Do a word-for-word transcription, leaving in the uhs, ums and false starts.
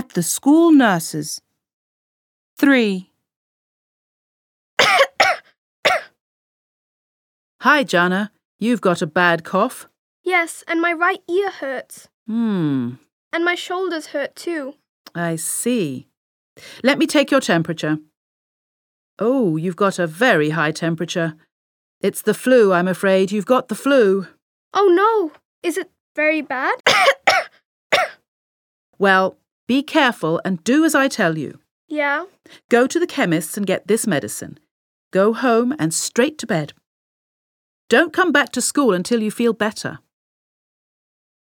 at the school nurses. Three. Hi, Jana. You've got a bad cough. Yes, and my right ear hurts. Hmm, And my shoulders hurt too. I see. Let me take your temperature. Oh, you've got a very high temperature. It's the flu, I'm afraid. You've got the flu. Oh no! Is it very bad? Well, be careful and do as I tell you. Yeah. Go to the chemist's and get this medicine. Go home and straight to bed. Don't come back to school until you feel better.